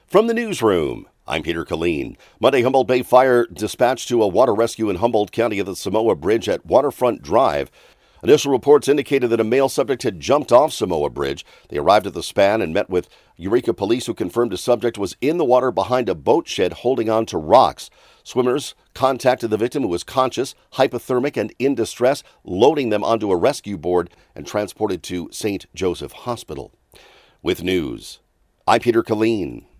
From the newsroom, I'm Peter Killeen. Monday, Humboldt Bay Fire dispatched to a water rescue in Humboldt County at the Samoa Bridge at Waterfront Drive. Initial reports indicated that a male subject had jumped off Samoa Bridge. They arrived at the span and met with Eureka Police, who confirmed the subject was in the water behind a boat shed holding on to rocks. Swimmers contacted the victim, who was conscious, hypothermic, and in distress, loading them onto a rescue board and transported to St. Joseph Hospital. With news, I'm Peter Killeen.